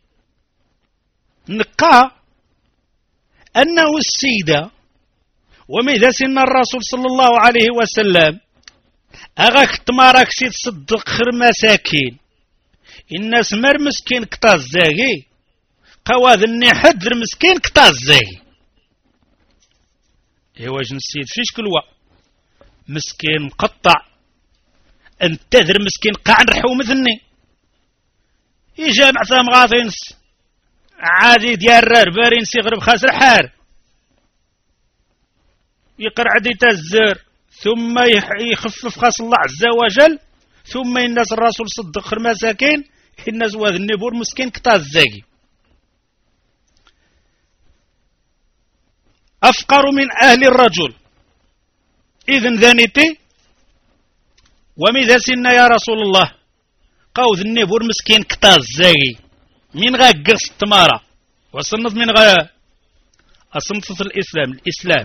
نقا انه السيدة وماذا سن الرسول صلى الله عليه وسلم أغاك تمارك سي تصدق خير مساكين الناس مر مسكين كتا الزاقي قواذ الني حدر مسكين كتا الزاقي ايوا جنسيد فيش كلوا مسكين مقطع انتذر مسكين قاع نرحو مثلني يجامع ثام غاطينس عادي ديال بارين سيغرب خاسر حار يقرع دي تزر ثم يخفف خاص الله عز وجل ثم الناس الرسول صدق خير مساكين الناس واذ النبور مسكين كتا الزاقي أفقر من أهل الرجل إذن ذانيتي وماذا سن يا رسول الله قوذ النبور مسكين كتا الزاقي من غا قص التمارة وصنف من غا أصنفت الإسلام الإسلام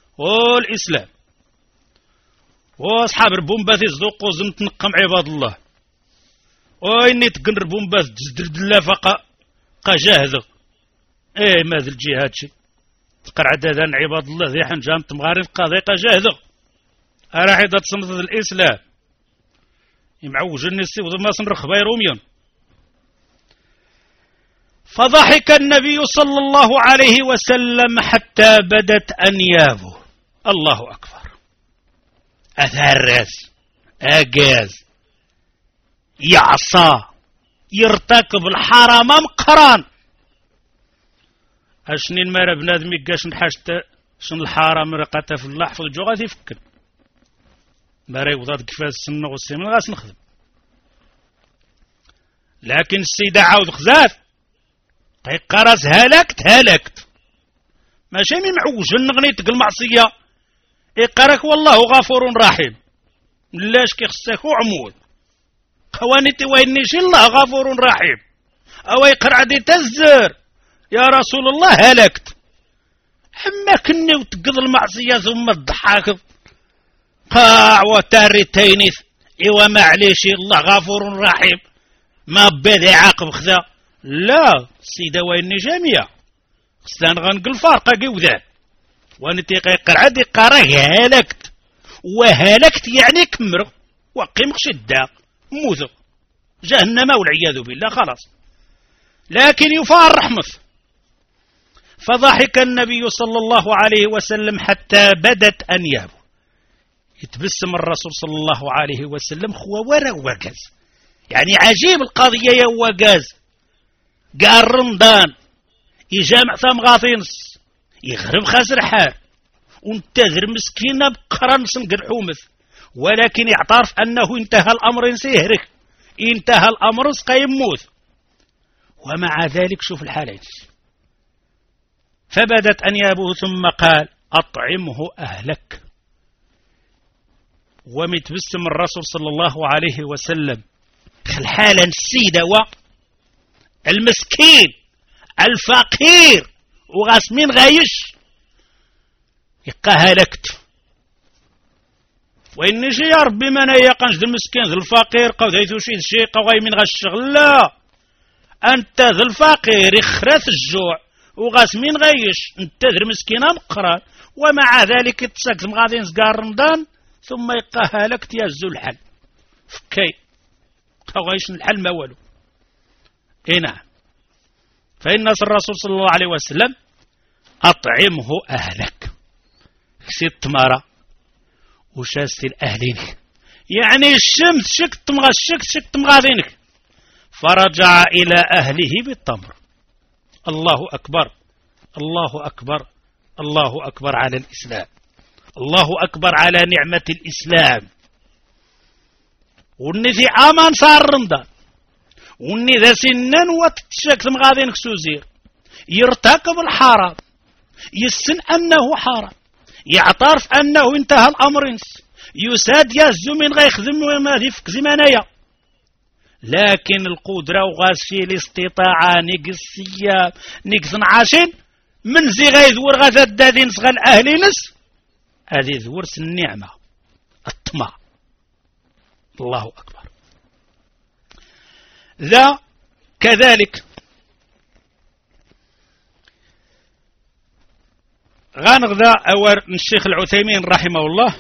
والإسلام واصحاب البومبات يصدقوا زمت نقم عباد الله وإني تقنربون باز تزدرد لا فقا قجاهد إيه ماذا الجهاد شي تقرع دادان عباد الله ذي حنجام تمغارين قاضي قجاهد أراح إذا تصنف الإسلام يمعوج النسي وضما سنرخ بيروميون. فضحك النبي صلى الله عليه وسلم حتى بدت أنيابه. الله أكبر. أثرس أجاز يعصى يرتكب الحرام مقران أشني المرا بنادم يقاش نحاشت شن الحرام رقاته في الله حفظ جو غادي يفكر مرا يوضاد كفاس السنة والسيمين غاس نخدم. لكن السيدة عاود خزاف قراس هلكت هلكت ماشي من معوج نغنيتك المعصية إقرك والله غفور رحيم لاش كي خصك عمود خوانيتي وينيش الله غفور رحيم أو يقرع دي تزر يا رسول الله هلكت حما كني وتقض المعصية ثم الضحاك قاع وتاري تينيث إيوا معليش الله غفور رحيم ما بيدي عاقب خذا لا سيدة ويني جميع خصنا غنقل الفارقة قوذان وانتي قيقر عدي قراه هلكت وهلكت يعني كمر وقيم شدة موذق جهنم والعياذ بالله خلاص. لكن يفار رحمه. فضحك النبي صلى الله عليه وسلم حتى بدت أنيابه يتبسم الرسول صلى الله عليه وسلم خو ورا وقاز يعني عجيب القضية يا وقاز قال رمضان يجامع ثام غاطينس يغرب خاسر حار وانتظر مسكينة بقرنس نقرحومث ولكن يعترف أنه انتهى الأمر سيهرك انتهى الأمر سقيموث ومع ذلك شوف الحالين. فبدت أنيابه ثم قال أطعمه أهلك. ومتبسم الرسول صلى الله عليه وسلم الحالة السيدة المسكين الفقير وغاسمين غايش يقى هلكت وإن شي يا ربي من يقنج ذا المسكين ذا الفقير قو ذيثو شي شي قوي من غاش لا أنت ذا الفقير يخرث الجوع وغاسمين غايش أنت ذا المسكينة مقران ومع ذلك تساكزم غادي نسقار رمضان ثم يقى هلكت يا زو الحل فكي قويش الحل ما والو. اي نعم. فإن الرسول صلى الله عليه وسلم أطعمه أهلك ست مرة وشاست الأهلينك يعني الشمس شكت مغا شكت شكت مغاذينك فرجع إلى أهله بالتمر. الله أكبر الله أكبر الله أكبر على الإسلام الله أكبر على نعمة الإسلام. وني في أمان صار رمضان وني ذا سنن وتتشكت مغاذينك سوزير يرتكب الحرام يسن أنه حرام يعترف أنه انتهى الأمر يساد يزو من غير يخدم وما يفك زمانية لكن القدرة وغاسي الاستطاعة نقص الصيام نقص عاشين من زي غيذور غاثة دادين صغال أهلي نس هذه ذورس النعمة الطمع. الله أكبر. ذا كذلك غانغذا أور الشيخ العثيمين رحمه الله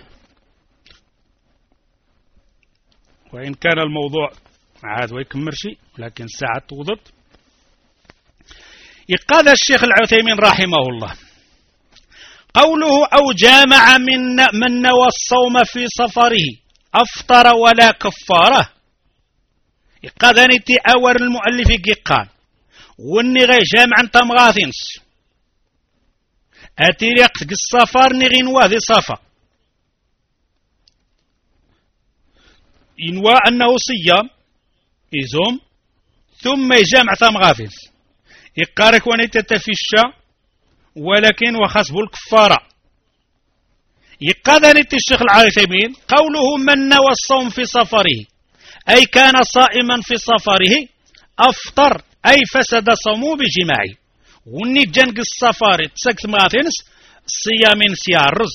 وإن كان الموضوع عاد ويكمرشي لكن الساعة توضت. يقال الشيخ العثيمين رحمه الله قوله أو جامع من من نوى الصوم في سفره أفطر ولا كفاره يقال أنتي أور المؤلف يقال واني غي جامع انت مغاثينس أتي ريقتك السفر نغين واذي صفا ينوى أنه صيام يزوم ثم يجامع ثم غافل يقارك ونيت تفشى ولكن وخسبه الكفارة. يقال نيت الشيخ العثيمين قوله من نوى الصوم في سفره أي كان صائما في سفره أفطر أي فسد صومه بجماعه وني جنق السفر تسكت مغاثنس الصيام سيارز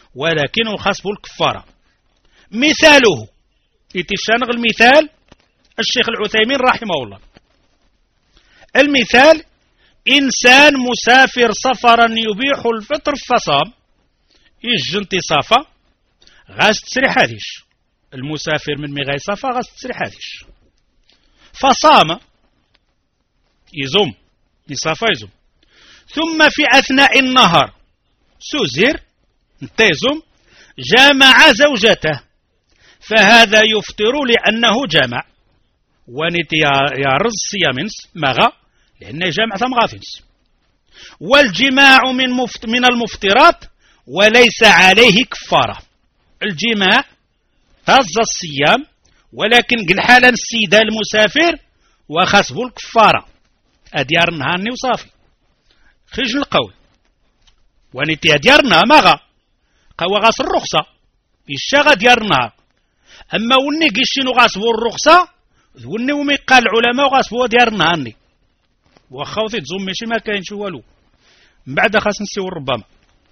ولكن وخسبه الكفارة. مثاله يتشانغ المثال الشيخ العثيمين رحمه الله. المثال: إنسان مسافر سفرا يبيح الفطر فصام، يجي انتصافة غاس تسري حاديش، المسافر من مي غيصافة غاس تسري حاديش، فصام يزوم يصافى يزوم، ثم في أثناء النهار سوزير انتزم جامع زوجته، فهذا يفطر لأنه جامع، ونتي يرز صيامنس مغا لأنه جامع ثم غافنس، والجماع من, مفت من المفطرات وليس عليه كفارة. الجماع تز الصيام، ولكن قل حالا السيدة المسافر وخسبوا الكفارة أديار نهاني وصافي خرج القول، ونتي ديارنا مغا قوى غاس الرخصة الشاغة ديارنا، أما وني قشينو غاسبوا الرخصة وني ومي قال العلماء غاسبوا ديارنا هاني وخوثي تزوم ماشي ما كاينش والو، من بعد خاص نسيو ربما.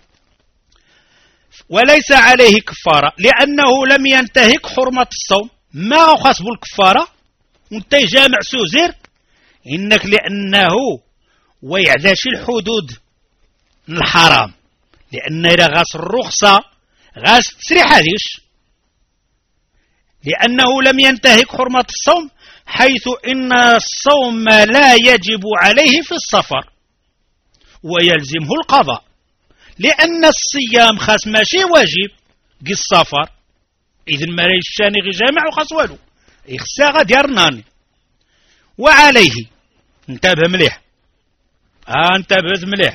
وليس عليه كفارة لأنه لم ينتهك حرمة الصوم، ما خاسبوا الكفارة وانت جامع سوزير إنك لأنه ويعداش الحدود الحرام، لأن إذا غاس الرخصة غاس تسري حديش، لأنه لم ينتهك حرمة الصوم، حيث إن الصوم لا يجب عليه في السفر ويلزمه القضاء، لأن الصيام خاص ماشي واجب قي السفر، إذن ما ريشاني غي جامع وخاص والو يخسا غادي يرناني. وعليه انتبه مليح، آه انتبه مليح.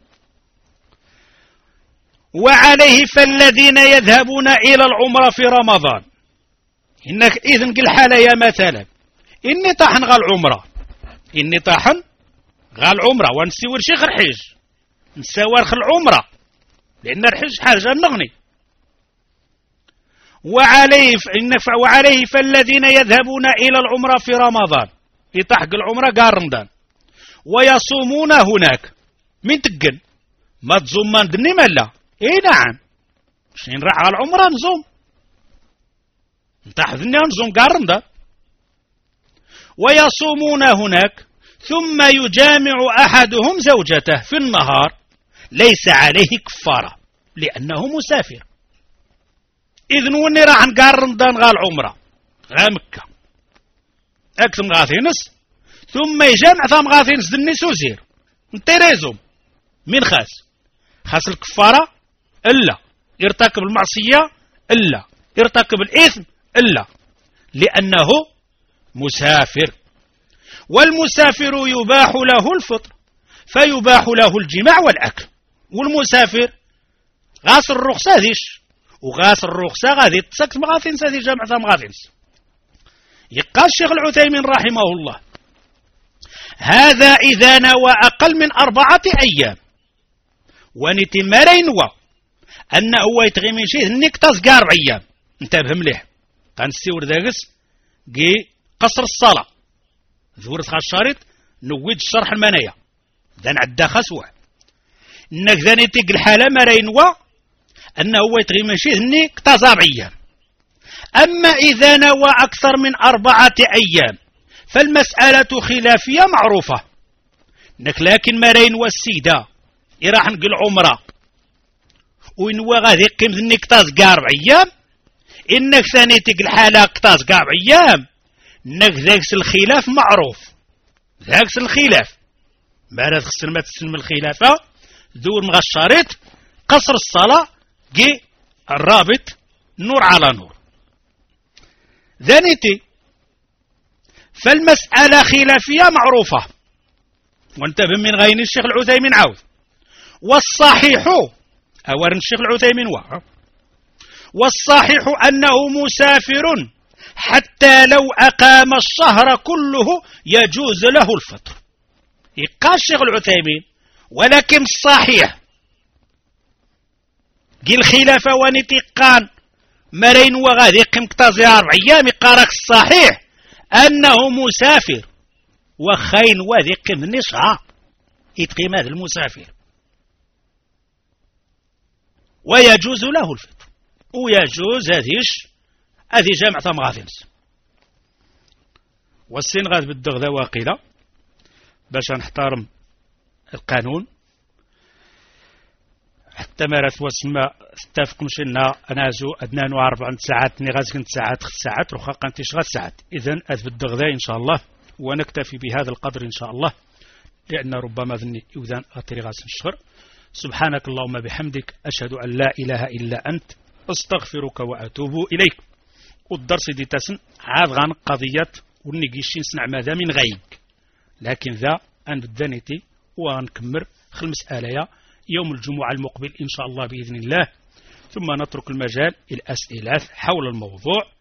وعليه فالذين يذهبون إلى العمرة في رمضان، إنك إذن قل حالة يا مثلا إني طاحن غا العمرة، إني طاحن غا العمرة ونسيور شيخ الحج نساور خل العمرة لأن الحج حاجة نغني. وعليه وعليه فالذين يذهبون إلى العمرة في رمضان يطحق العمرة قال رمضان ويصومون هناك من تقن ما تزوم من دني ملا، اي نعم شين راح على العمرة نزوم نتحذني نزوم قال رمضان، ويصومون هناك ثم يجامع أحدهم زوجته في النهار ليس عليه كفارة لأنه مسافر. إذن وني راح نقال رمضان غال عمرة غا مكة أكتم غاثينس ثم يجامع ثم غاثينس دني سوزير انتريزم من خاس خاس الكفارة إلا يرتكب المعصية إلا يرتكب الإثم إلا لأنه مسافر، والمسافر يباح له الفطر فيباح له الجماع والأكل، والمسافر غاس الرخصة ديش وغاس الرخصة غادي تسكت مغاثينس هذه جامع ثم غاثينس. يقال الشيخ العثيمين رحمه الله: هذا إذا نوى أقل من أربعة أيام ونتمارا ينوى أنه هو يتغي من شيء هنيك تزقار أيام. انتبه مليح غنسيور داقس قي قصر الصلاة ذورة خاص الشريط نويد الشرح المنايا ذا نعدا خسوة انك ذا نتيق الحالة مرا ينوى أنه هو يتغي من شيء هنيك تزار أيام. أما إذا نوى أكثر من أربعة أيام فالمسألة خلافية معروفة، إنك لكن مرين والسيدة راح نقول عمره وينوى غادي يقيم ذنك تازقار أيام، إنك ثاني تقل الحالة تازقار أيام، إنك ذاكس الخلاف معروف، ذاكس الخلاف ما لا تخسر ما تسلم الخلافة ذور مغا الشريط قصر الصلاة جي الرابط نور على نور. ذانيتي فالمسألة خلافية معروفة، وانتبه من غين الشيخ العثيمين عاود. والصحيح أورن الشيخ العثيمين وعا والصحيح أنه مسافر حتى لو أقام الشهر كله يجوز له الفطر. يقال الشيخ العثيمين ولكن الصحيح قيل خلافة ونتقان مرين وغادي يقيم كتازيار أيام يقارك الصحيح أنه مسافر وخين وذي يقيم النشعة يتقيم هذا المسافر ويجوز له الفطر ويجوز هذيش هذه جامعة مغاثنس. والسين غاد بالدغ ذا واقيلة باش نحترم القانون حتى ما راه واسما تتفق مشينا نازو ادنان واربع ساعات ني غاز كنت ساعات خمس ساعات رخا قنتيش غاز ساعات. اذا اذ بالدغ ذا ان شاء الله ونكتفي بهذا القدر ان شاء الله لان ربما ذني يوذان اطري غاز الشهر. سبحانك اللهم بحمدك اشهد ان لا اله الا انت استغفرك واتوب اليك. والدرس دي تسن عاد غان قضيه ونيجيشين سنع ماذا من غيك لكن ذا ان بدانيتي ونكمر خمس آلايا يوم الجمعة المقبل إن شاء الله بإذن الله. ثم نترك المجال للأسئلة حول الموضوع.